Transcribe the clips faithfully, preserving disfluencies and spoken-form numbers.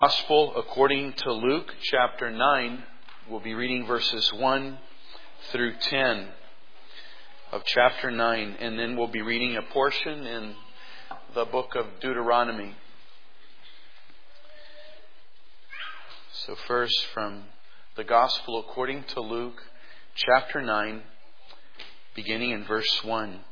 Gospel according to Luke chapter nine. We'll be reading verses one through ten of chapter nine, and then we'll be reading a portion in the book of Deuteronomy. So first, from the Gospel according to Luke chapter nine, beginning in verse one.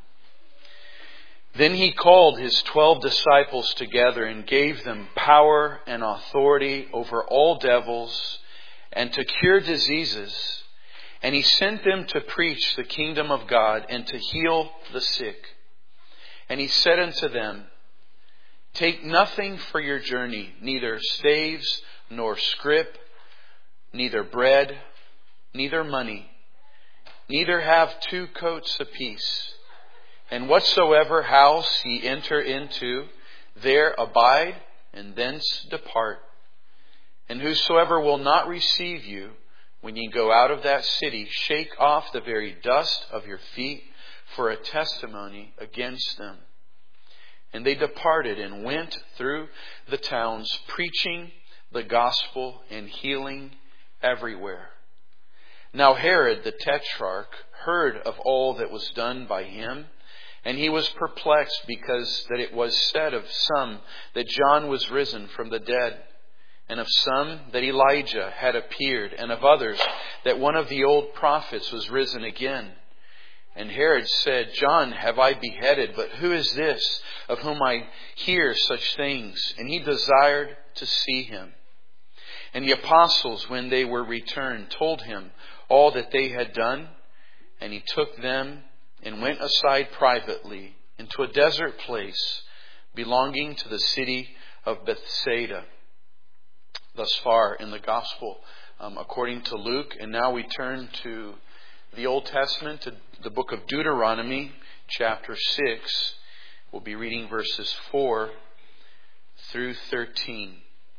Then he called his twelve disciples together and gave them power and authority over all devils and to cure diseases. And he sent them to preach the kingdom of God and to heal the sick. And he said unto them, Take nothing for your journey, neither staves nor scrip, neither bread, neither money, neither have two coats apiece. And whatsoever house ye enter into, there abide, and thence depart. And whosoever will not receive you, when ye go out of that city, shake off the very dust of your feet for a testimony against them. And they departed and went through the towns, preaching the gospel and healing everywhere. Now Herod the Tetrarch heard of all that was done by him, and he was perplexed, because that it was said of some that John was risen from the dead, and of some that Elijah had appeared, and of others that one of the old prophets was risen again. And Herod said, John have I beheaded, but who is this of whom I hear such things? And he desired to see him. And the apostles, when they were returned, told him all that they had done, and he took them and went aside privately into a desert place belonging to the city of Bethsaida. Thus far in the Gospel um, according to Luke. And now we turn to the Old Testament, to the book of Deuteronomy, chapter six. We'll be reading verses four through thirteen.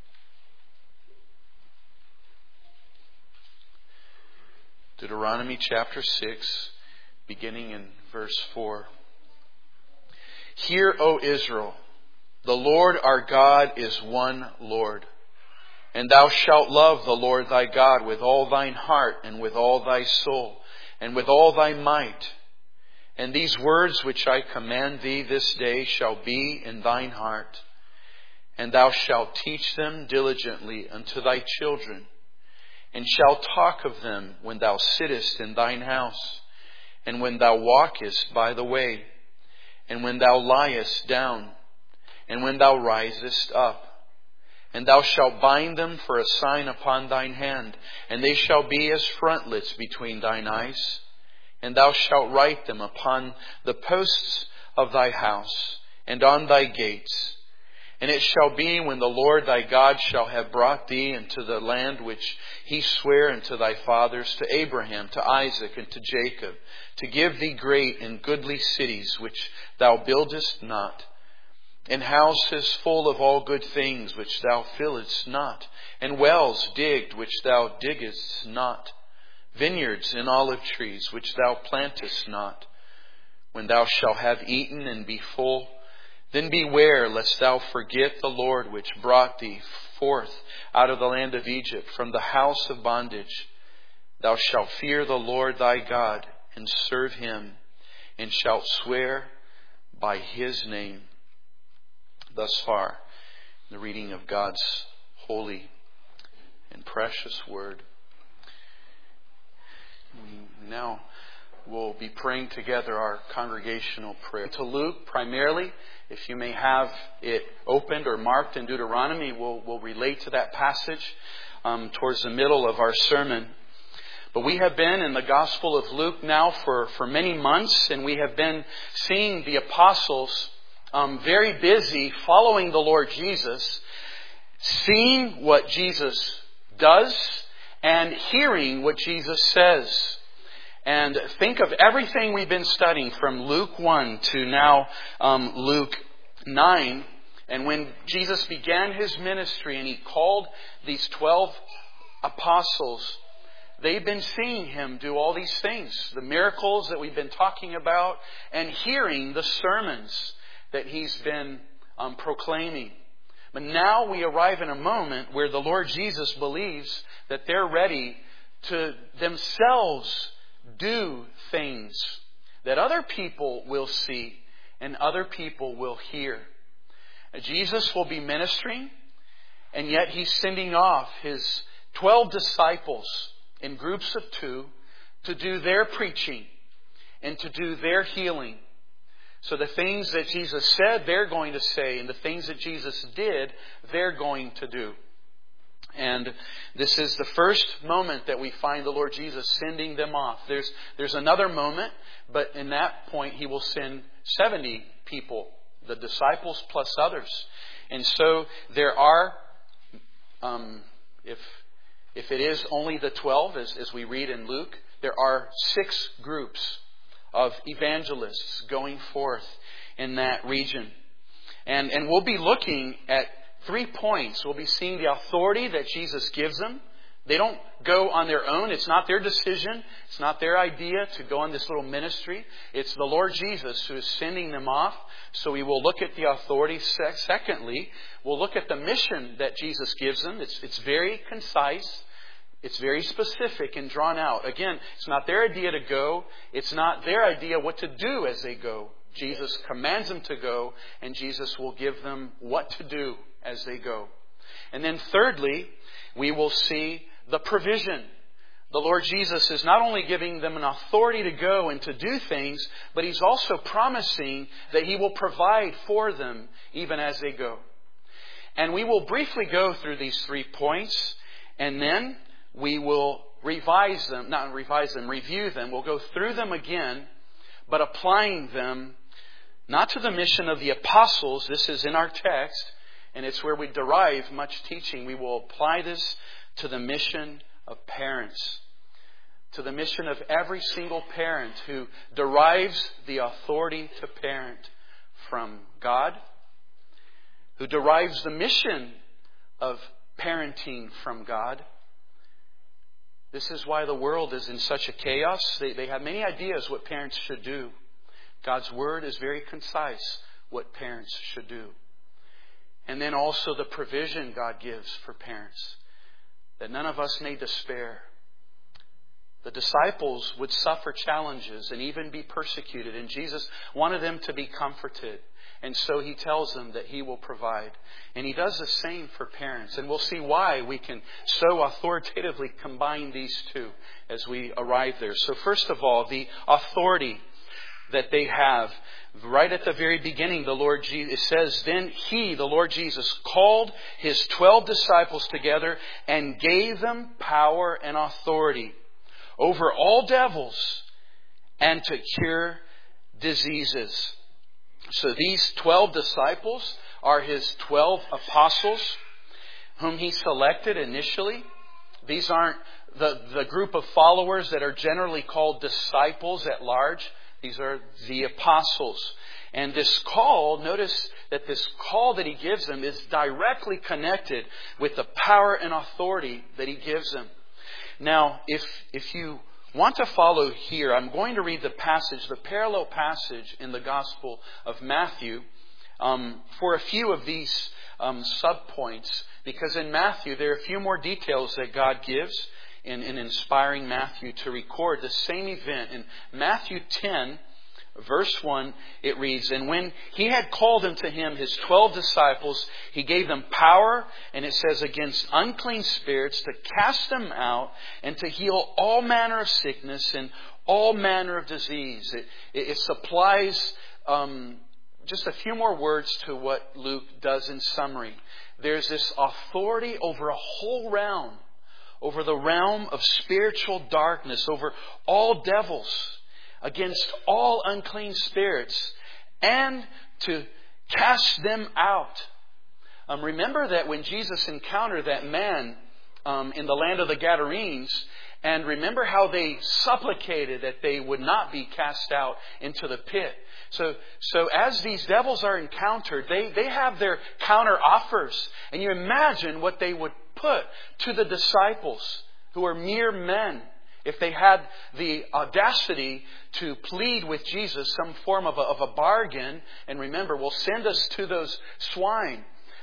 Deuteronomy chapter six, beginning in verse four. Hear, O Israel, the Lord our God is one Lord. And thou shalt love the Lord thy God with all thine heart, and with all thy soul, and with all thy might. And these words which I command thee this day shall be in thine heart. And thou shalt teach them diligently unto thy children, and shalt talk of them when thou sittest in thine house, and when thou walkest by the way, and when thou liest down, and when thou risest up. And thou shalt bind them for a sign upon thine hand, and they shall be as frontlets between thine eyes. And thou shalt write them upon the posts of thy house, and on thy gates. And it shall be, when the Lord thy God shall have brought thee into the land which he sware unto thy fathers, to Abraham, to Isaac, and to Jacob, to give thee great and goodly cities which thou buildest not, and houses full of all good things which thou fillest not, and wells digged which thou diggest not, vineyards and olive trees which thou plantest not. When thou shalt have eaten and be full, then beware lest thou forget the Lord which brought thee forth out of the land of Egypt, from the house of bondage. Thou shalt fear the Lord thy God, and serve him, and shalt swear by his name. Thus far, the reading of God's holy and precious word. We now will be praying together our congregational prayer. To Luke, primarily, if you may have it opened or marked in Deuteronomy, we'll, we'll relate to that passage um, towards the middle of our sermon. But we have been in the Gospel of Luke now for, for many months, and we have been seeing the apostles um, very busy following the Lord Jesus, seeing what Jesus does and hearing what Jesus says. And think of everything we've been studying from Luke one to now um, Luke nine. And when Jesus began his ministry and he called these twelve apostles, they've been seeing him do all these things, the miracles that we've been talking about, and hearing the sermons that he's been um, proclaiming. But now we arrive in a moment where the Lord Jesus believes that they're ready to themselves do things that other people will see and other people will hear. Jesus will be ministering, and yet He's sending off His twelve disciples in groups of two to do their preaching and to do their healing. So the things that Jesus said, they're going to say, and the things that Jesus did, they're going to do. And this is the first moment that we find the Lord Jesus sending them off. There's, there's another moment, but in that point He will send seventy people, the disciples plus others. And so there are, um, if if it is only the twelve, as, as we read in Luke, there are six groups of evangelists going forth in that region. And, and we'll be looking at three points. We'll be seeing the authority that Jesus gives them. They don't go on their own. It's not their decision. It's not their idea to go on this little ministry. It's the Lord Jesus who is sending them off. So we will look at the authority. Secondly, we'll look at the mission that Jesus gives them. It's, it's very concise. It's very specific and drawn out. Again, it's not their idea to go. It's not their idea what to do as they go. Jesus commands them to go, and Jesus will give them what to do as they go. And then thirdly, we will see the provision. The Lord Jesus is not only giving them an authority to go and to do things, but He's also promising that He will provide for them even as they go. And we will briefly go through these three points, and then we will revise them, not revise them, review them. We'll go through them again, but applying them not to the mission of the apostles. This is in our text, and it's where we derive much teaching. We will apply this to the mission of parents, to the mission of every single parent who derives the authority to parent from God, who derives the mission of parenting from God. This is why the world is in such a chaos. They, they have many ideas what parents should do. God's Word is very concise what parents should do. And then also the provision God gives for parents, that none of us may despair. The disciples would suffer challenges and even be persecuted, and Jesus wanted them to be comforted. And so He tells them that He will provide. And He does the same for parents. And we'll see why we can so authoritatively combine these two as we arrive there. So first of all, the authority that they have. Right at the very beginning, the Lord Jesus, it says, Then He, the Lord Jesus, called His twelve disciples together and gave them power and authority over all devils and to cure diseases. So these twelve disciples are His twelve apostles whom He selected initially. These aren't the, the group of followers that are generally called disciples at large. These are the apostles. And this call, notice that this call that He gives them is directly connected with the power and authority that He gives them. Now, if if you want to follow here, I'm going to read the passage, the parallel passage in the Gospel of Matthew um, for a few of these um, subpoints, because in Matthew there are a few more details that God gives in, in inspiring Matthew to record the same event. In Matthew ten, verse one, it reads, And when He had called unto Him His twelve disciples, He gave them power, and it says, against unclean spirits, to cast them out, and to heal all manner of sickness and all manner of disease. It, it, it supplies um, just a few more words to what Luke does in summary. There's this authority over a whole realm, over the realm of spiritual darkness, over all devils, against all unclean spirits, and to cast them out. Um, remember that when Jesus encountered that man um, in the land of the Gadarenes, and remember how they supplicated that they would not be cast out into the pit. So, so as these devils are encountered, they, they have their counter offers. And you imagine what they would put to the disciples, who are mere men, if they had the audacity to plead with Jesus some form of a, of a bargain. And remember, well, send us to those swine.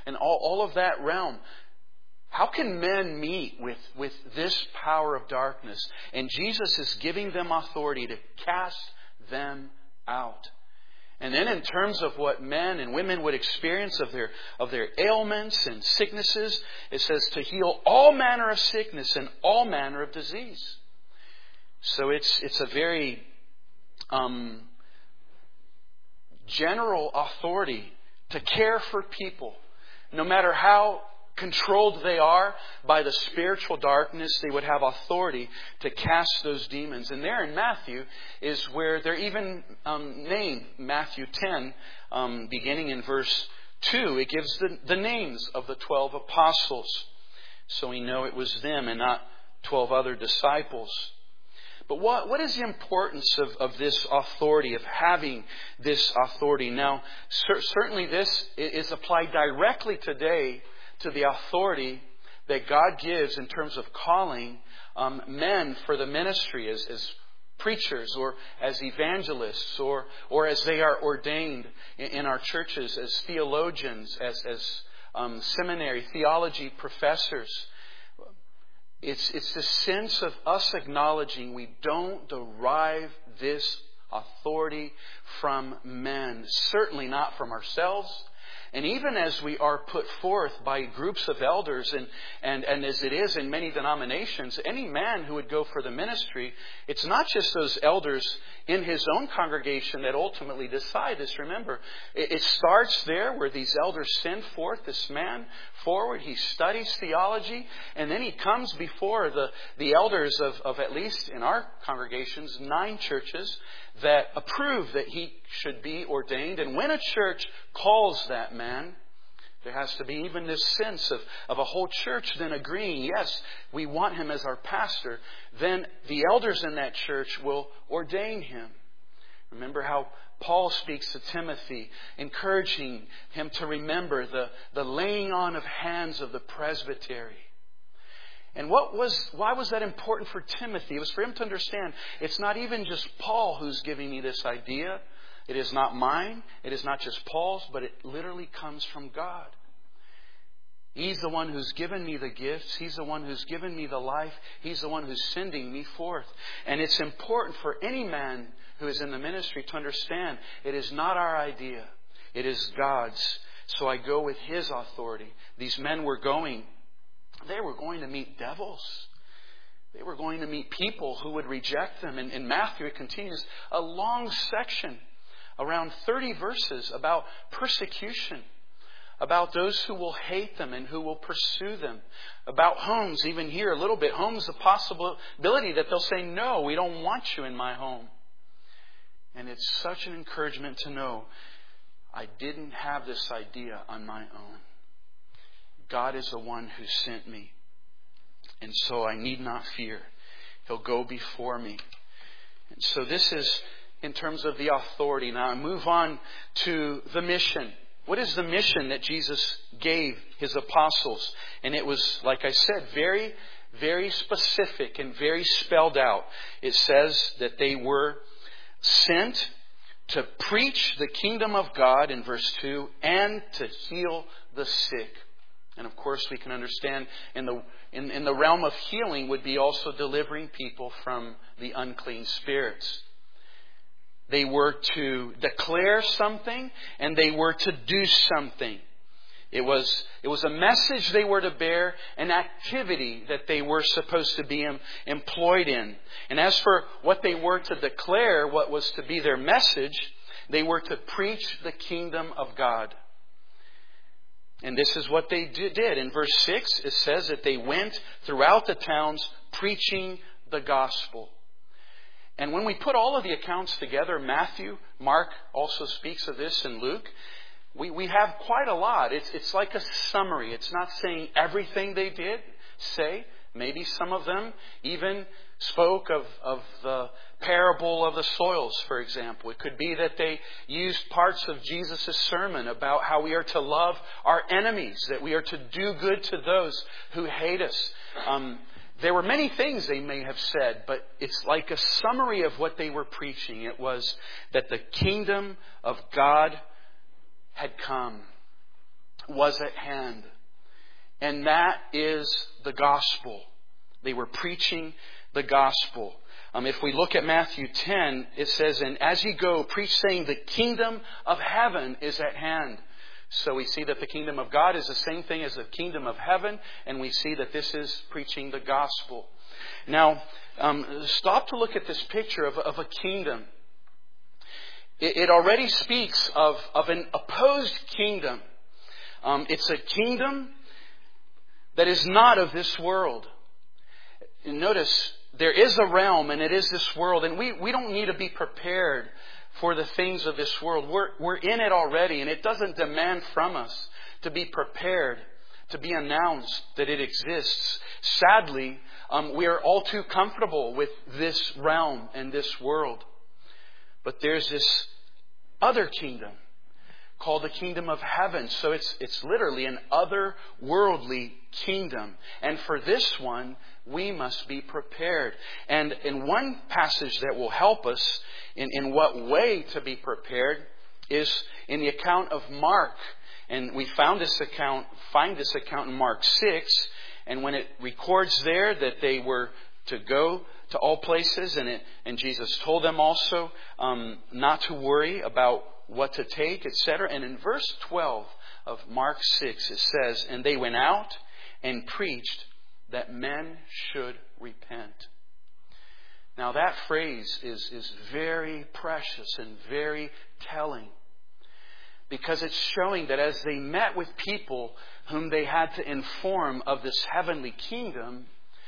and all, all of that realm. How can men meet with, with this power of darkness? And Jesus is giving them authority to cast them out. And then in terms of what men and women would experience of their, of their ailments and sicknesses, it says to heal all manner of sickness and all manner of disease. So it's, it's a very um, general authority to care for people. No matter how controlled they are by the spiritual darkness, they would have authority to cast those demons. And there in Matthew is where they're even um, named, Matthew ten, um, beginning in verse two. It gives the, the names of the twelve apostles. So we know it was them and not twelve other disciples. But what, what is the importance of, of this authority, of having this authority? Now, cer- certainly this is applied directly today to the authority that God gives in terms of calling um, men for the ministry as, as preachers or as evangelists or or as they are ordained in, in our churches as theologians, as, as um, seminary theology professors. It's, it's the sense of us acknowledging we don't derive this authority from men, certainly not from ourselves. And even as we are put forth by groups of elders, and, and, and as it is in many denominations, any man who would go for the ministry, it's not just those elders in his own congregation that ultimately decide this. Remember, it, it starts there where these elders send forth this man forward. He studies theology, and then he comes before the, the elders of, of at least in our congregations, nine churches that approve that he should be ordained. And when a church calls that man, there has to be even this sense of, of a whole church then agreeing, yes, we want him as our pastor. Then the elders in that church will ordain him. Remember how Paul speaks to Timothy, encouraging him to remember the, the laying on of hands of the presbytery. And what was, why was that important for Timothy? It was for him to understand it's not even just Paul who's giving me this idea. It is not mine. It is not just Paul's, but it literally comes from God. He's the one who's given me the gifts. He's the one who's given me the life. He's the one who's sending me forth. And it's important for any man who is in the ministry to understand it is not our idea. It is God's. So I go with His authority. These men were going They were going to meet devils. They were going to meet people who would reject them. And in Matthew, it continues a long section, around thirty verses, about persecution, about those who will hate them and who will pursue them, about homes, even here a little bit, homes, the possibility that they'll say, no, we don't want you in my home. And it's such an encouragement to know I didn't have this idea on my own. God is the one who sent me. And so I need not fear. He'll go before me. And so this is in terms of the authority. Now I move on to the mission. What is the mission that Jesus gave His apostles? And it was, like I said, very, very specific and very spelled out. It says that they were sent to preach the kingdom of God in verse two and to heal the sick. And of course we can understand in the in, in the realm of healing would be also delivering people from the unclean spirits. They were to declare something and they were to do something. It was it was a message they were to bear, an activity that they were supposed to be em, employed in. And as for what they were to declare, what was to be their message, they were to preach the kingdom of God. And this is what they did. In verse six, it says that they went throughout the towns preaching the gospel. And when we put all of the accounts together, Matthew, Mark also speaks of this, and Luke, we, we have quite a lot. It's, it's like a summary. It's not saying everything they did say. Maybe some of them even spoke of, of the parable of the soils, for example. It could be that they used parts of Jesus' sermon about how we are to love our enemies, that we are to do good to those who hate us. Um, there were many things they may have said, but it's like a summary of what they were preaching. It was that the kingdom of God had come. was at hand. And that is the gospel. They were preaching the gospel. Um, if we look at Matthew ten, it says, "And as ye go, preach saying, the kingdom of heaven is at hand." So we see that the kingdom of God is the same thing as the kingdom of heaven. And we see that this is preaching the gospel. Now, um, stop to look at this picture of, of a kingdom. It, it already speaks of, of an opposed kingdom. Um, it's a kingdom that is not of this world. And notice, there is a realm and it is this world. And we, we don't need to be prepared for the things of this world. We're, we're in it already, and it doesn't demand from us to be prepared, to be announced that it exists. Sadly, um, we are all too comfortable with this realm and this world. But there's this other kingdom called the kingdom of heaven. So it's it's literally an otherworldly kingdom. And for this one, we must be prepared. And in one passage that will help us in, in what way to be prepared is in the account of Mark. And we found this account, find this account in Mark six. And when it records there that they were to go to all places, and it, and Jesus told them also um, not to worry about what to take, et cetera. And in verse twelve of Mark six, it says, "And they went out and preached that men should repent." Now that phrase is, is very precious and very telling, because it's showing that as they met with people whom they had to inform of this heavenly kingdom,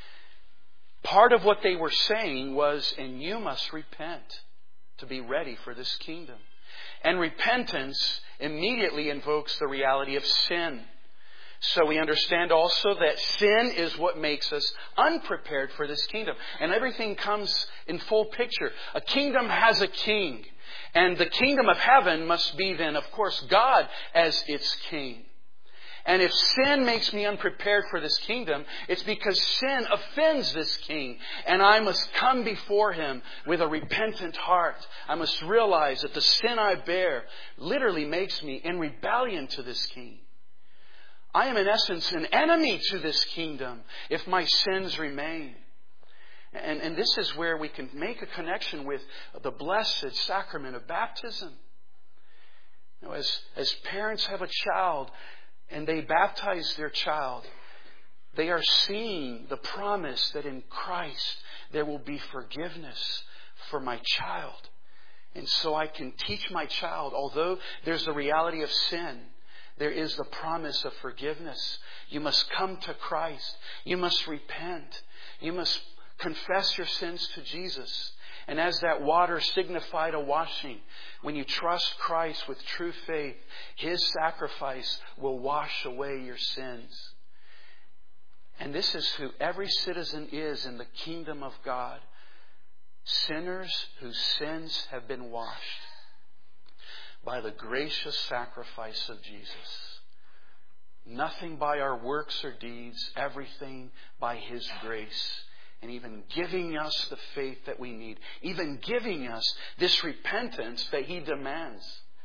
part of what they were saying was, "And you must repent to be ready for this kingdom." And repentance immediately invokes the reality of sin. So we understand also that sin is what makes us unprepared for this kingdom. And everything comes in full picture. A kingdom has a king. And the kingdom of heaven must be then, of course, God as its king. And if sin makes me unprepared for this kingdom, it's because sin offends this king. And I must come before him with a repentant heart. I must realize that the sin I bear literally makes me in rebellion to this king. I am in essence an enemy to this kingdom if my sins remain. And, and this is where we can make a connection with the blessed sacrament of baptism. You know, as, as parents have a child, and they baptize their child, they are seeing the promise that in Christ there will be forgiveness for my child. And so I can teach my child, although there's the reality of sin, there is the promise of forgiveness. You must come to Christ. You must repent. You must confess your sins to Jesus. And as that water signified a washing, when you trust Christ with true faith, His sacrifice will wash away your sins. And this is who every citizen is in the kingdom of God. Sinners whose sins have been washed by the gracious sacrifice of Jesus. Nothing by our works or deeds, everything by His grace. And even giving us the faith that we need. Even giving us this repentance that He demands.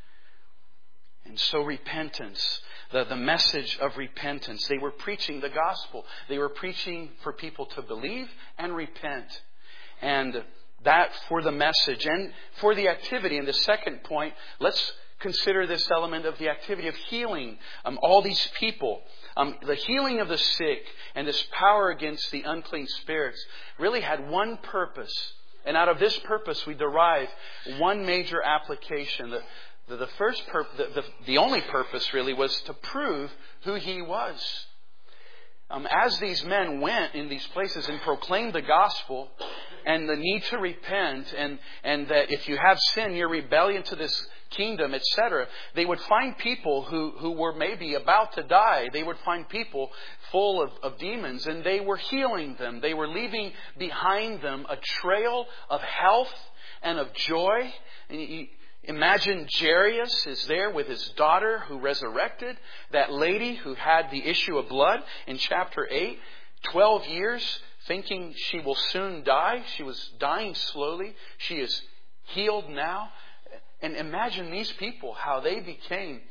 And so repentance, the, the message of repentance. They were preaching the gospel. They were preaching for people to believe and repent. And that for the message and for the activity. And the second point, let's consider this element of the activity of healing um, all these people. Um, the healing of the sick and this power against the unclean spirits really had one purpose. And out of this purpose we derive one major application. The, the, the first pur- the, the, the only purpose really was to prove who He was. Um, as these men went in these places and proclaimed the gospel and the need to repent, and, and that if you have sin, your rebellion to this kingdom, et cetera, they would find people who, who were maybe about to die. They would find people full of, of demons, and they were healing them. They were leaving behind them a trail of health and of joy. And you, imagine Jairus is there with his daughter who resurrected. That lady who had the issue of blood in chapter eight, twelve years thinking she will soon die. She was dying slowly. She is healed now. And imagine these people, how they became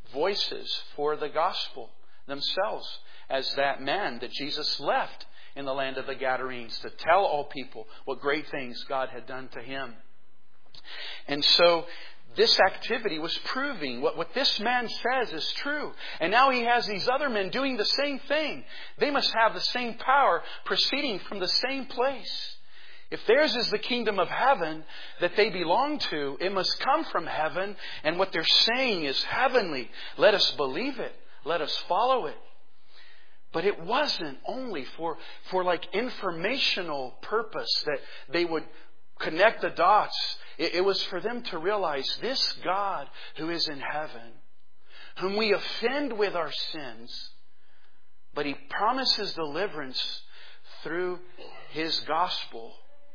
voices for the gospel themselves, as that man that Jesus left in the land of the Gadarenes to tell all people what great things God had done to him. And so this activity was proving what, what this man says is true. And now he has these other men doing the same thing. They must have the same power proceeding from the same place. If theirs is the kingdom of heaven that they belong to, it must come from heaven. And what they're saying is heavenly. Let us believe it. Let us follow it. But it wasn't only for, for like informational purpose that they would connect the dots. It, it was for them to realize this God who is in heaven, whom we offend with our sins, but He promises deliverance through His gospel.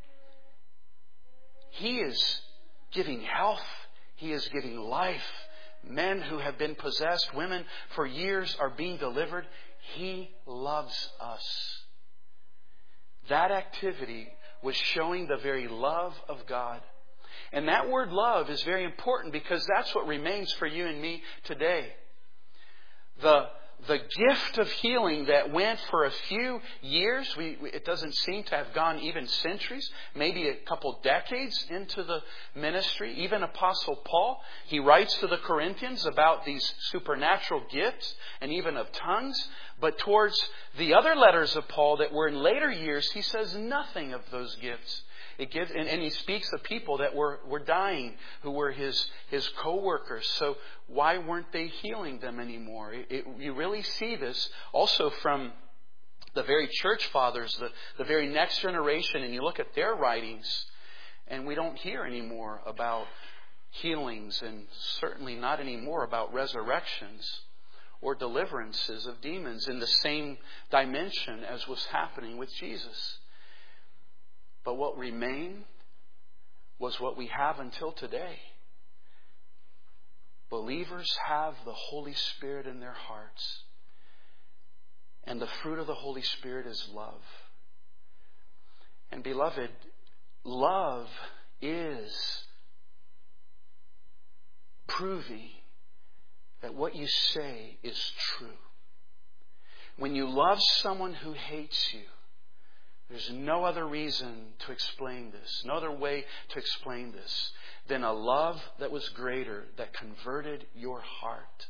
He is giving health. He is giving life. Men who have been possessed, women for years are being delivered. He loves us. That activity was showing the very love of God. And that word love is very important because that's what remains for you and me today. The The gift of healing that went for a few years, we, we, it doesn't seem to have gone even centuries, maybe a couple decades into the ministry. Even Apostle Paul, he writes to the Corinthians about these supernatural gifts and even of tongues. But towards the other letters of Paul that were in later years, he says nothing of those gifts. It gives, and, and he speaks of people that were, were dying, who were his, his co-workers. So why weren't they healing them anymore? It, it, you really see this also from the very church fathers, the, the very next generation, and you look at their writings, and we don't hear anymore about healings, and certainly not anymore about resurrections or deliverances of demons in the same dimension as was happening with Jesus. But what remained was what we have until today. Believers have the Holy Spirit in their hearts. And the fruit of the Holy Spirit is love. And beloved, love is proving that what you say is true. When you love someone who hates you, there's no other reason to explain this, no other way to explain this than a love that was greater, that converted your heart.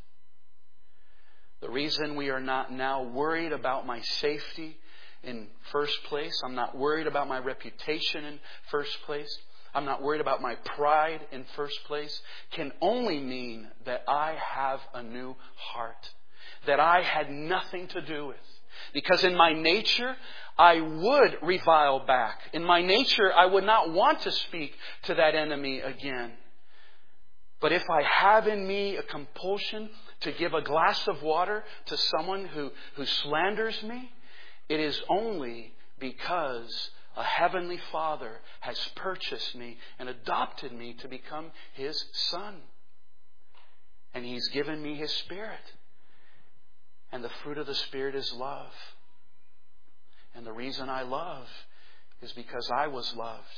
The reason we are not now worried about my safety in first place, I'm not worried about my reputation in first place, I'm not worried about my pride in first place, can only mean that I have a new heart, that I had nothing to do with. Because in my nature, I would revile back. In my nature, I would not want to speak to that enemy again. But if I have in me a compulsion to give a glass of water to someone who, who slanders me, it is only because a heavenly Father has purchased me and adopted me to become His son. And He's given me His Spirit. And the fruit of the Spirit is love. And the reason I love is because I was loved.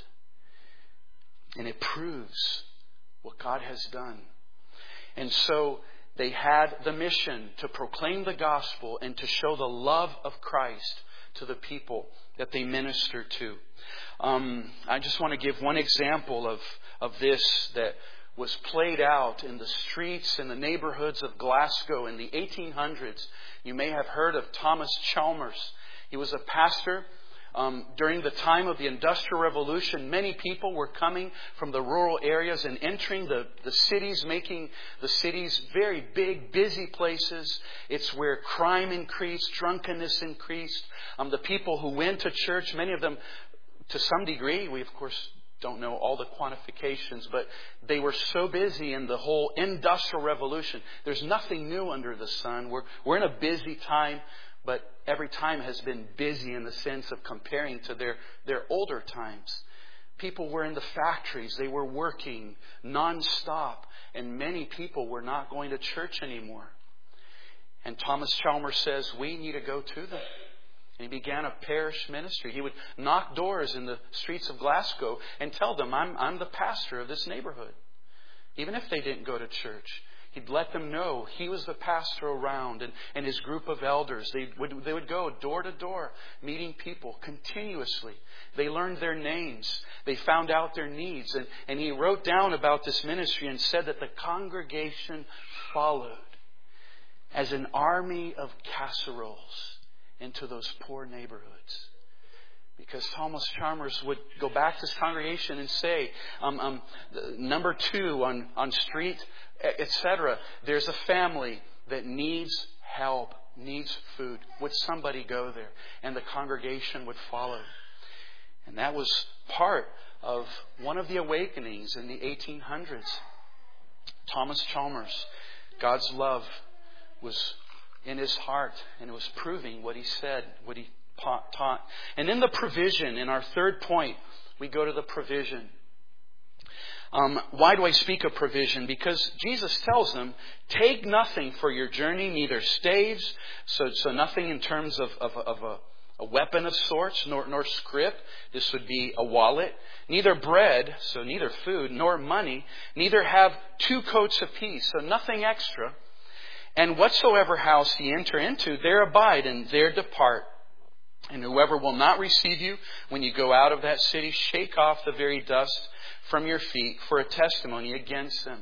And it proves what God has done. And so they had the mission to proclaim the gospel and to show the love of Christ to the people that they minister to. Um, I just want to give one example of, of this that was played out in the streets in the neighborhoods of Glasgow in the eighteen hundreds. You may have heard of Thomas Chalmers. He was a pastor. Um, during the time of the Industrial Revolution, many people were coming from the rural areas and entering the, the cities, making the cities very big, busy places. It's where crime increased, drunkenness increased. Um, the people who went to church, many of them, to some degree, we of course don't know all the quantifications, but they were so busy in the whole Industrial Revolution. There's nothing new under the sun. We're, we're in a busy time. But every time has been busy in the sense of comparing to their, their older times. People were in the factories. They were working nonstop. And many people were not going to church anymore. And Thomas Chalmers says, we need to go to them. And he began a parish ministry. He would knock doors in the streets of Glasgow and tell them, I'm, I'm the pastor of this neighborhood. Even if they didn't go to church. He'd let them know He was the pastor around, and, and His group of elders. They would, they would go door to door, meeting people continuously. They learned their names. They found out their needs. And, and He wrote down about this ministry and said that the congregation followed as an army of casseroles into those poor neighborhoods. Because Thomas Chalmers would go back to his congregation and say, um, um, number two on, on street, et cetera, there's a family that needs help, needs food. Would somebody go there? And the congregation would follow. And that was part of one of the awakenings in the eighteen hundreds. Thomas Chalmers, God's love was in his heart, and it was proving what he said, what he taught. And in the provision, in our third point, we go to the provision. Um, why do I speak of provision? Because Jesus tells them, take nothing for your journey, neither staves, so, so nothing in terms of, of, of a, a weapon of sorts, nor, nor scrip. This would be a wallet. Neither bread, so neither food, nor money. Neither have two coats apiece, so nothing extra. And whatsoever house ye enter into, there abide, and there depart. And whoever will not receive you when you go out of that city, shake off the very dust from your feet for a testimony against them.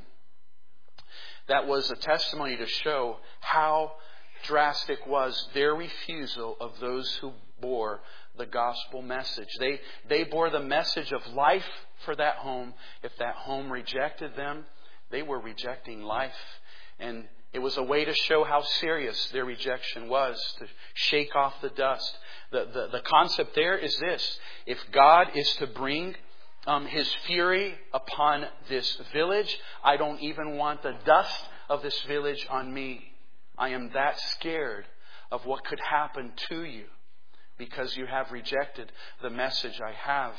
That was a testimony to show how drastic was their refusal of those who bore the gospel message. They, they bore the message of life for that home. If that home rejected them, they were rejecting life. And it was a way to show how serious their rejection was, to shake off the dust. The, the, the concept there is this. If God is to bring um, His fury upon this village, I don't even want the dust of this village on me. I am that scared of what could happen to you because you have rejected the message I have.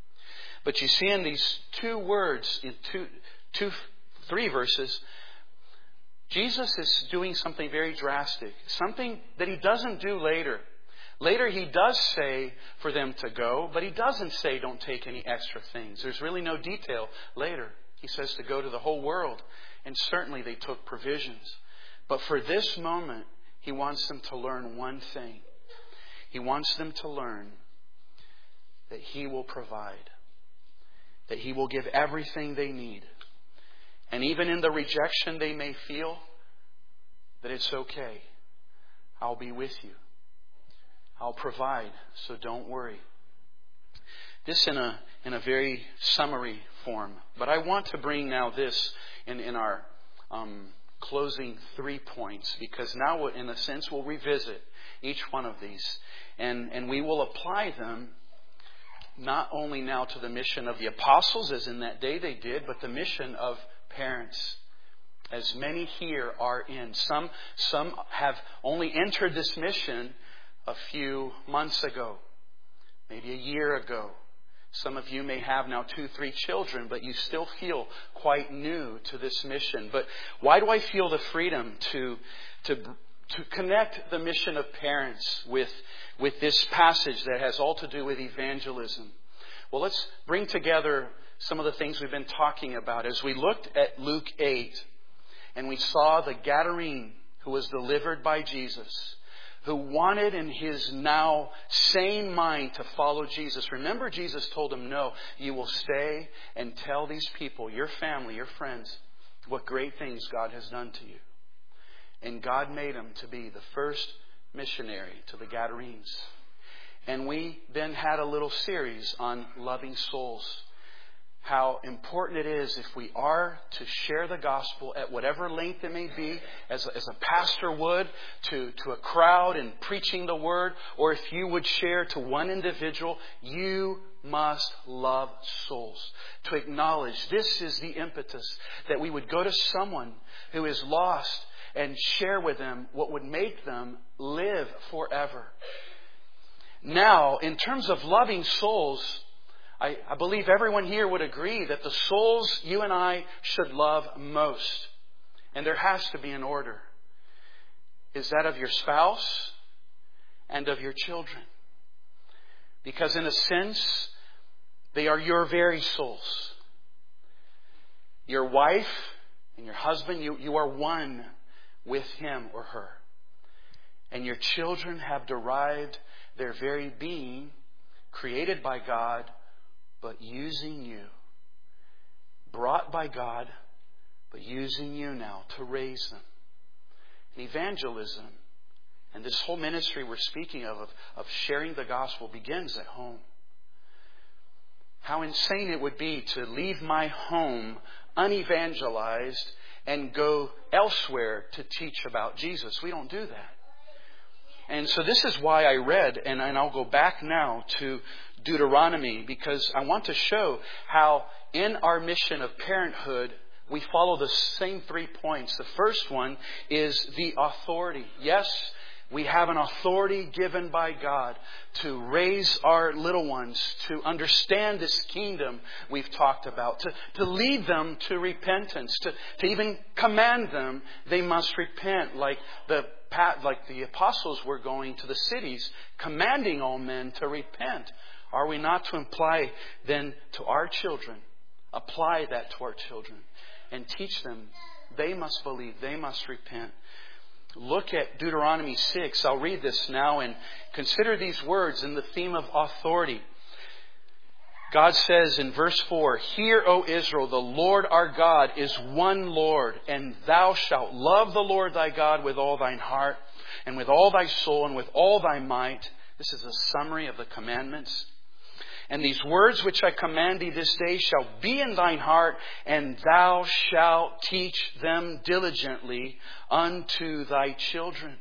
But you see in these two words, in two, two, three verses, Jesus is doing something very drastic, something that He doesn't do later. Later He does say for them to go, but He doesn't say don't take any extra things. There's really no detail later. He says to go to the whole world, and certainly they took provisions. But for this moment, He wants them to learn one thing. He wants them to learn that He will provide, that He will give everything they need. And even in the rejection they may feel, that it's okay. I'll be with you. I'll provide, so don't worry. This in a in a very summary form. But I want to bring now this in, in our um, closing three points, because now in a sense we'll revisit each one of these. And, and we will apply them not only now to the mission of the apostles, as in that day they did, but the mission of parents, as many here are in. Some, some have only entered this mission a few months ago, maybe a year ago. Some of you may have now two, three children, but you still feel quite new to this mission. But why do I feel the freedom to, to, to connect the mission of parents with, with this passage that has all to do with evangelism? Well, let's bring together some of the things we've been talking about. As we looked at Luke eight, and we saw the Gadarene who was delivered by Jesus, who wanted in his now sane mind to follow Jesus. Remember, Jesus told him, no, you will stay and tell these people, your family, your friends, what great things God has done to you. And God made him to be the first missionary to the Gadarenes. And we then had a little series on loving souls. How important it is, if we are to share the gospel at whatever length it may be, as a, as a pastor would, to, to a crowd and preaching the word, or if you would share to one individual, you must love souls. To acknowledge this is the impetus, that we would go to someone who is lost and share with them what would make them live forever. Now, in terms of loving souls, I, I believe everyone here would agree that the souls you and I should love most, and there has to be an order, is that of your spouse and of your children. Because in a sense, they are your very souls. Your wife And your husband, you, you are one with him or her. And your children have derived their very being, created by God, but using you. Brought by God, but using you now to raise them. And evangelism and this whole ministry we're speaking of, of, of sharing the gospel, begins at home. How insane it would be to leave my home unevangelized and go elsewhere to teach about Jesus. We don't do that. And so this is why I read, and, and I'll go back now to Deuteronomy, because I want to show how in our mission of parenthood, we follow the same three points. The first one is the authority. Yes, we have an authority given by God to raise our little ones, to understand this kingdom we've talked about, to, to lead them to repentance, to, to even command them they must repent, like the like the apostles were going to the cities, commanding all men to repent. Are we not to imply then to our children, apply that to our children, and teach them they must believe, they must repent? Look at Deuteronomy six. I'll read this now and consider these words in the theme of authority. God says in verse four, "Hear, O Israel, the Lord our God is one Lord, and thou shalt love the Lord thy God with all thine heart, and with all thy soul, and with all thy might." This is a summary of the commandments. "And these words which I command thee this day shall be in thine heart, and thou shalt teach them diligently unto thy children."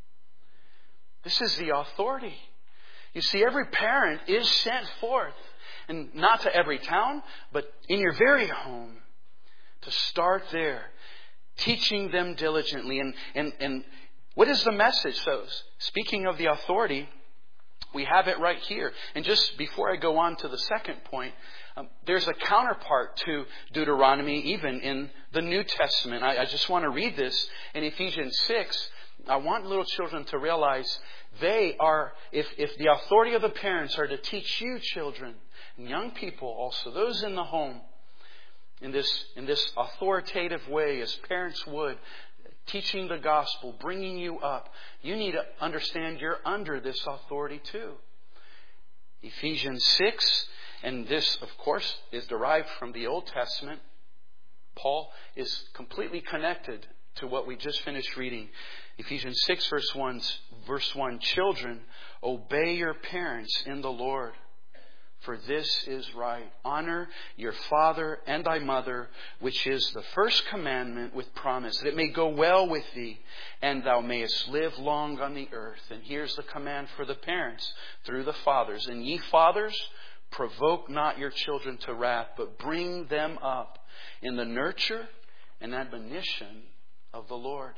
This is the authority. You see, every parent is sent forth, and not to every town, but in your very home, to start there, teaching them diligently. And, and, and what is the message? So, speaking of the authority, we have it right here. And just before I go on to the second point, um, there's a counterpart to Deuteronomy even in the New Testament. I, I just want to read this in Ephesians six. I want little children to realize they are, if, if the authority of the parents are to teach you children, and young people also, those in the home, in this, in this authoritative way as parents would, teaching the gospel, bringing you up, you need to understand you're under this authority too. Ephesians six, and this, of course, is derived from the Old Testament. Paul is completely connected to what we just finished reading. Ephesians six, verse one, verse one, "Children, obey your parents in the Lord, for this is right. Honor your father and thy mother, which is the first commandment with promise, that it may go well with thee, and thou mayest live long on the earth." And here's the command for the parents through the fathers. "And ye fathers, provoke not your children to wrath, but bring them up in the nurture and admonition of the Lord."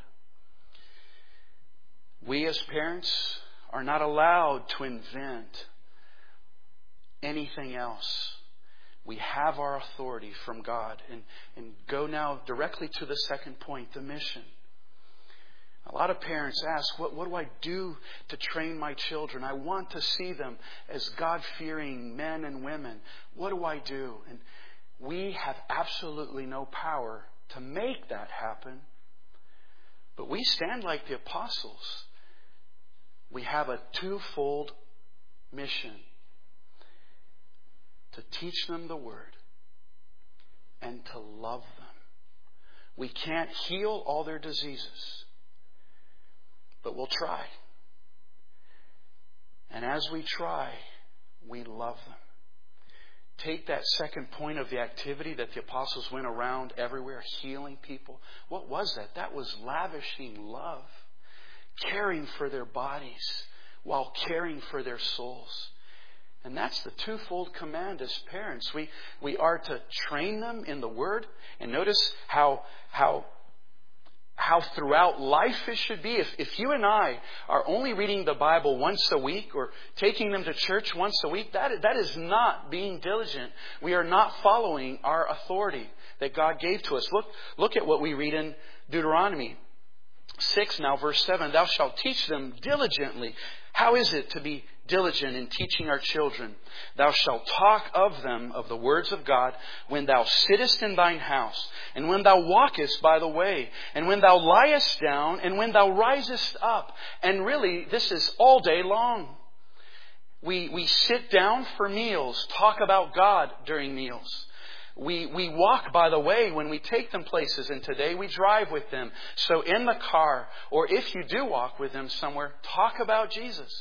We as parents are not allowed to invent anything else. We have our authority from God. And, and go now directly to the second point, the mission. A lot of parents ask, what, what do I do to train my children? I want to see them as God-fearing men and women. What do I do? And we have absolutely no power to make that happen. But we stand like the apostles. We have a twofold mission: to teach them the Word and to love them. We can't heal all their diseases, but we'll try. And as we try, we love them. Take that second point of the activity that the apostles went around everywhere, healing people. What was that? That was lavishing love, caring for their bodies while caring for their souls. And that's the twofold command as parents. We we are to train them in the Word. And notice how how how throughout life it should be. If, if you and I are only reading the Bible once a week or taking them to church once a week, that, that is not being diligent. We are not following our authority that God gave to us. Look, look at what we read in Deuteronomy six now, verse seven. "Thou shalt teach them diligently." How is it to be diligent in teaching our children. Thou shalt talk of them, of the words of God, when thou sittest in thine house, and when thou walkest by the way, and when thou liest down, and when thou risest up. And really, this is all day long. We, we sit down for meals, talk about God during meals. We, we walk by the way when we take them places, and today we drive with them. So in the car, or if you do walk with them somewhere, talk about Jesus.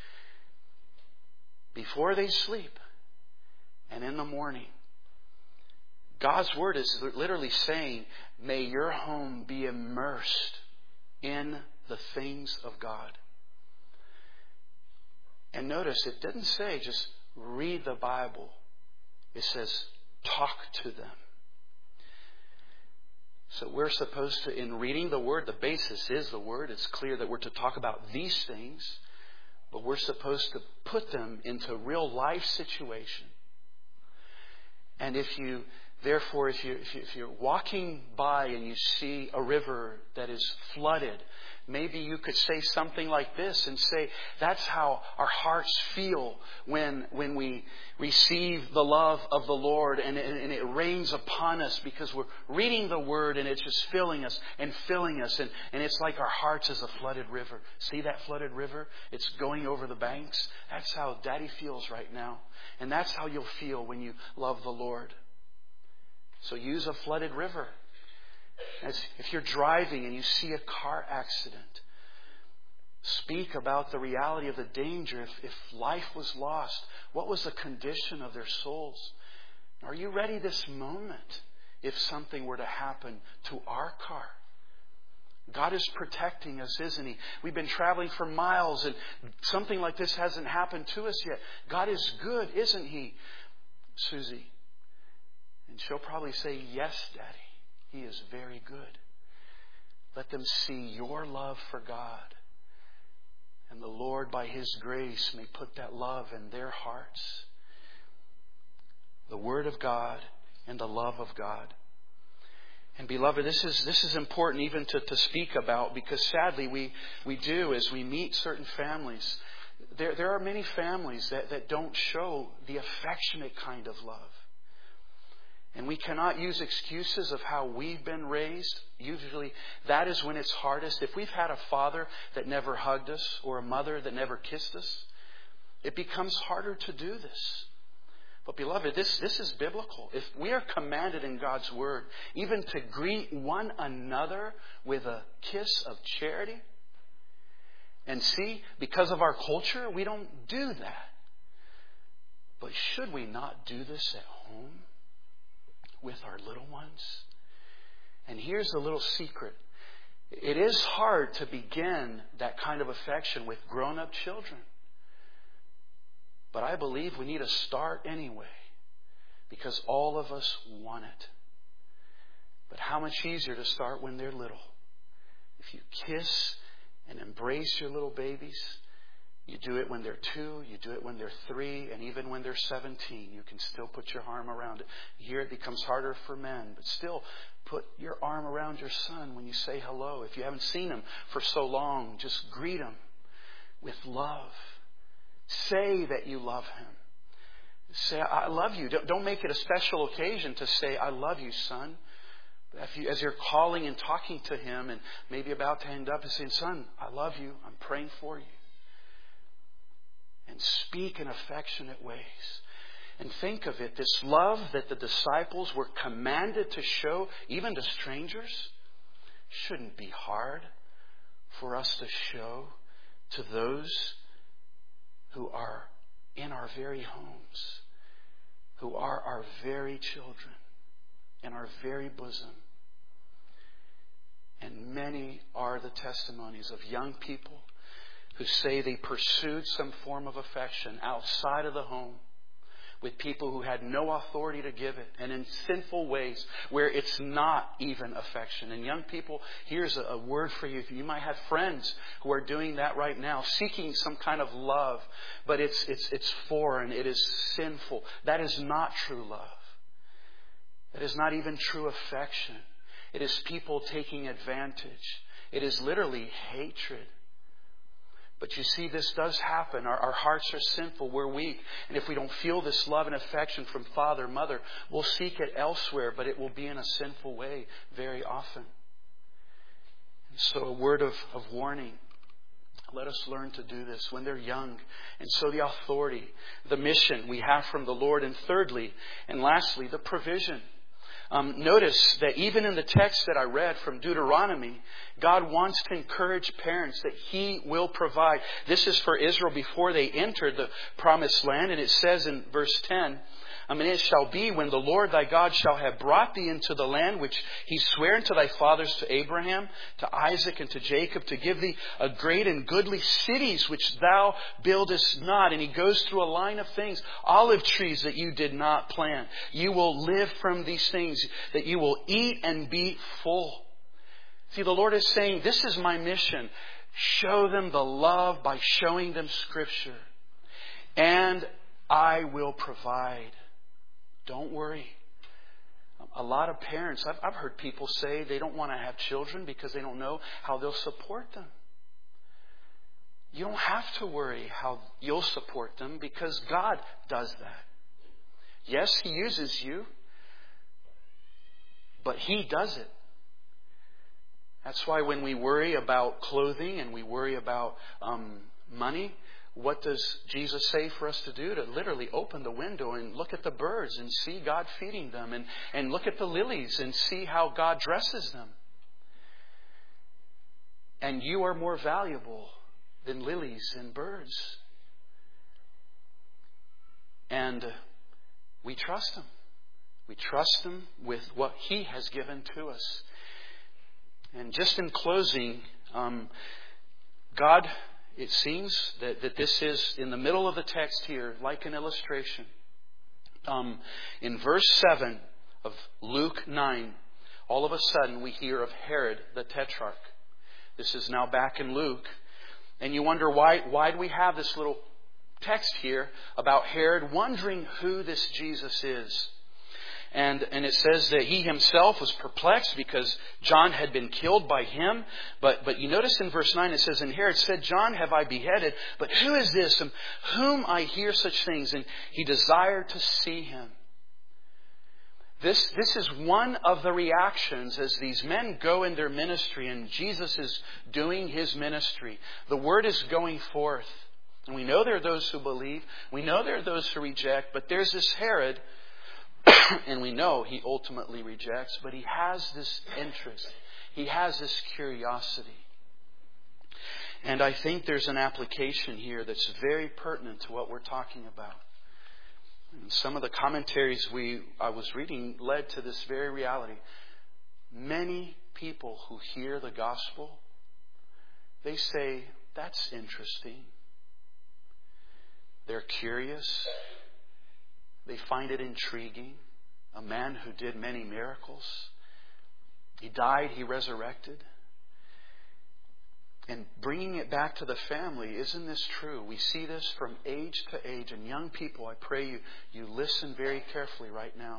Before they sleep and in the morning. God's Word is literally saying, may your home be immersed in the things of God. And notice, it doesn't say just read the Bible. It says talk to them. So we're supposed to, in reading the Word, the basis is the Word. It's clear that we're to talk about these things, but we're supposed to put them into real life situation. And if you, therefore, if, you, if, you, if you're walking by and you see a river that is flooded, maybe you could say something like this and say, that's how our hearts feel when when we receive the love of the Lord and, and, and it rains upon us because we're reading the Word and it's just filling us and filling us. And, and it's like our hearts is a flooded river. See that flooded river? It's going over the banks. That's how Daddy feels right now. And that's how you'll feel when you love the Lord. So use a flooded river. As if you're driving and you see a car accident, speak about the reality of the danger. If, if life was lost, what was the condition of their souls? Are you ready this moment if something were to happen to our car? God is protecting us, isn't He? We've been traveling for miles and something like this hasn't happened to us yet. God is good, isn't He, Susie? And she'll probably say, yes, Daddy. He is very good. Let them see your love for God. And the Lord, by His grace, may put that love in their hearts. The Word of God and the love of God. And beloved, this is this is important even to, to speak about, because sadly we, we do as we meet certain families. There, there are many families that, that don't show the affectionate kind of love. And we cannot use excuses of how we've been raised. Usually that is when it's hardest. If we've had a father that never hugged us or a mother that never kissed us, it becomes harder to do this. But beloved, this, this is biblical. If we are commanded in God's Word even to greet one another with a kiss of charity. And see, because of our culture, we don't do that. But should we not do this at home? With our little ones? And here's the little secret. It is hard to begin that kind of affection with grown-up children. But I believe we need to start anyway, because all of us want it. But how much easier to start when they're little. If you kiss and embrace your little babies, you do it when they're two, you do it when they're three, and even when they're seventeen, you can still put your arm around it. Here it becomes harder for men, but still put your arm around your son when you say hello. If you haven't seen him for so long, just greet him with love. Say that you love him. Say, I love you. Don't make it a special occasion to say, I love you, son. If you, as you're calling and talking to him and maybe about to end up and saying, son, I love you. I'm praying for you. And speak in affectionate ways. And think of it, this love that the disciples were commanded to show, even to strangers, shouldn't be hard for us to show to those who are in our very homes, who are our very children, in our very bosom. And many are the testimonies of young people who say they pursued some form of affection outside of the home with people who had no authority to give it, and in sinful ways where it's not even affection. And young people, here's a, a word for you. You might have friends who are doing that right now, seeking some kind of love, but it's it's it's foreign. It is sinful. That is not true love. That is not even true affection. It is people taking advantage. It is literally hatred. But you see, this does happen. Our, our hearts are sinful. We're weak. And if we don't feel this love and affection from father, mother, we'll seek it elsewhere, but it will be in a sinful way very often. And so a word of, of warning. Let us learn to do this when they're young. And so the authority, the mission we have from the Lord. And thirdly, and lastly, the provision. Um, notice that even in the text that I read from Deuteronomy, God wants to encourage parents that He will provide. This is for Israel before they entered the promised land. And it says in verse ten, I mean, it shall be when the Lord thy God shall have brought thee into the land which He sware unto thy fathers, to Abraham, to Isaac, and to Jacob, to give thee a great and goodly cities which thou buildest not. And He goes through a line of things. Olive trees that you did not plant. You will live from these things, that you will eat and be full. See, the Lord is saying, this is my mission. Show them the love by showing them Scripture. And I will provide. Don't worry. A lot of parents, I've, I've heard people say they don't want to have children because they don't know how they'll support them. You don't have to worry how you'll support them because God does that. Yes, He uses you, but He does it. That's why when we worry about clothing and we worry about um, money, what does Jesus say for us to do? To literally open the window and look at the birds and see God feeding them. And, and look at the lilies and see how God dresses them. And you are more valuable than lilies and birds. And we trust Him. We trust Him with what He has given to us. And just in closing, um, God... It seems that, that this is in the middle of the text here, like an illustration. Um, in verse seven of Luke nine, all of a sudden we hear of Herod the Tetrarch. This is now back in Luke. And you wonder, why, why do we have this little text here about Herod wondering who this Jesus is? And, and it says that he himself was perplexed because John had been killed by him. But, but you notice in verse nine it says, and Herod said, John have I beheaded, but who is this from whom I hear such things? And he desired to see him. This, this is one of the reactions as these men go in their ministry and Jesus is doing His ministry. The word is going forth. And we know there are those who believe. We know there are those who reject. But there's this Herod. And we know he ultimately rejects, but he has this interest. He has this curiosity. And I think there's an application here that's very pertinent to what we're talking about. And some of the commentaries we I was reading led to this very reality. Many people who hear the gospel, they say, that's interesting. They're curious. They find it intriguing. A man who did many miracles. He died, He resurrected. And bringing it back to the family, isn't this true? We see this from age to age. And young people, I pray you, you listen very carefully right now.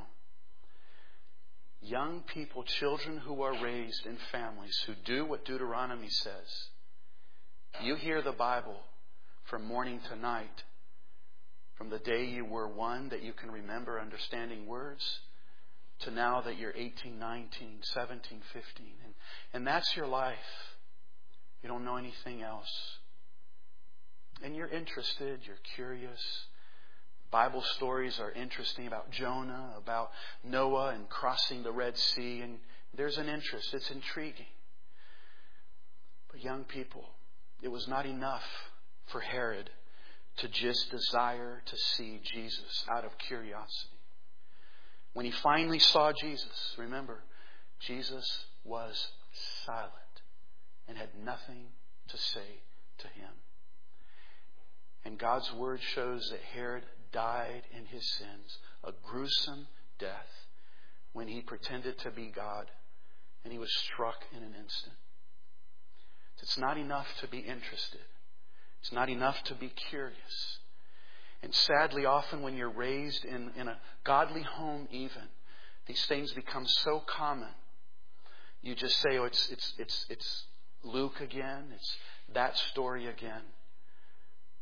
Young people, children who are raised in families who do what Deuteronomy says. You hear the Bible from morning to night. From the day you were one that you can remember understanding words to now that you're eighteen, nineteen, seventeen, fifteen. And, and that's your life. You don't know anything else. And you're interested, you're curious. Bible stories are interesting about Jonah, about Noah and crossing the Red Sea. And there's an interest. It's intriguing. But young people, it was not enough for Herod to just desire to see Jesus out of curiosity. When he finally saw Jesus, remember, Jesus was silent and had nothing to say to him. And God's Word shows that Herod died in his sins, a gruesome death, when he pretended to be God and he was struck in an instant. It's not enough to be interested. It's not enough to be curious. And sadly, often when you're raised in, in a godly home even, these things become so common. You just say, oh, it's, it's, it's, it's Luke again. It's that story again.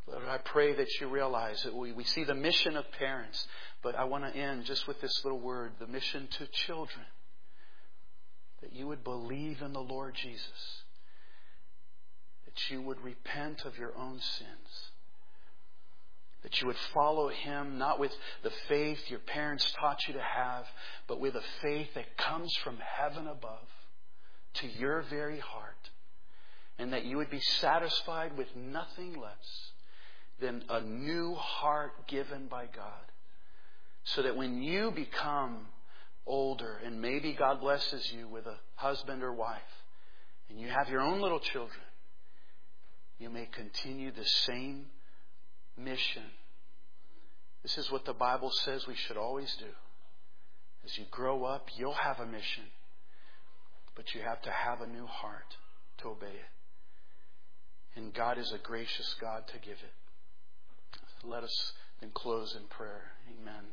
Lord, I pray that you realize that we, we see the mission of parents, but I want to end just with this little word, the mission to children. That you would believe in the Lord Jesus. That you would repent of your own sins. That you would follow Him, not with the faith your parents taught you to have, but with a faith that comes from heaven above to your very heart. And that you would be satisfied with nothing less than a new heart given by God. So that when you become older and maybe God blesses you with a husband or wife and you have your own little children, you may continue the same mission. This is what the Bible says we should always do. As you grow up, you'll have a mission. But you have to have a new heart to obey it. And God is a gracious God to give it. Let us then close in prayer. Amen.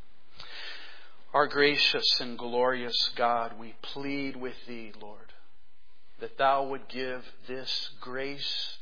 Our gracious and glorious God, we plead with Thee, Lord, that Thou would give this grace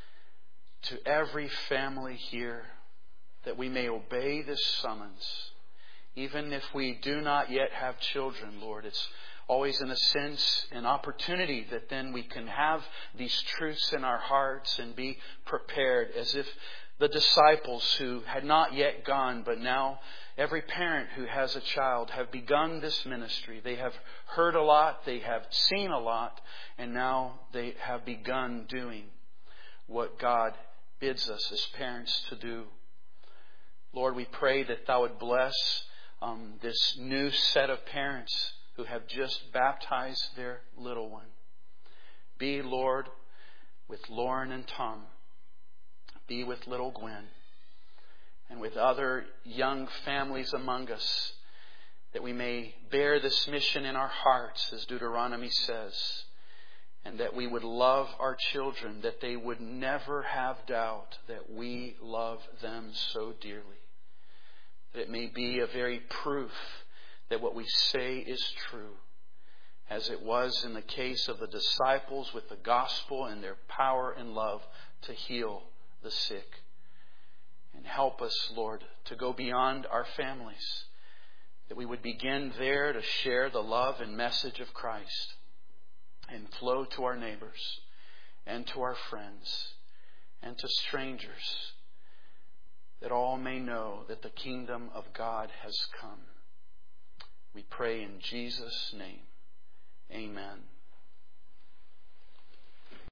to every family here, that we may obey this summons. Even if we do not yet have children, Lord, it's always in a sense an opportunity that then we can have these truths in our hearts and be prepared, as if the disciples who had not yet gone, but now every parent who has a child have begun this ministry. They have heard a lot, they have seen a lot, and now they have begun doing what God bids us as parents to do. Lord, we pray that Thou would bless um, this new set of parents who have just baptized their little one. Be, Lord, with Lauren and Tom. Be with little Gwen. And with other young families among us, that we may bear this mission in our hearts, as Deuteronomy says, and that we would love our children, that they would never have doubt that we love them so dearly. That it may be a very proof that what we say is true, as it was in the case of the disciples with the gospel and their power and love to heal the sick. And help us, Lord, to go beyond our families, that we would begin there to share the love and message of Christ and flow to our neighbors and to our friends and to strangers, that all may know that the kingdom of God has come. We pray in Jesus' name. Amen.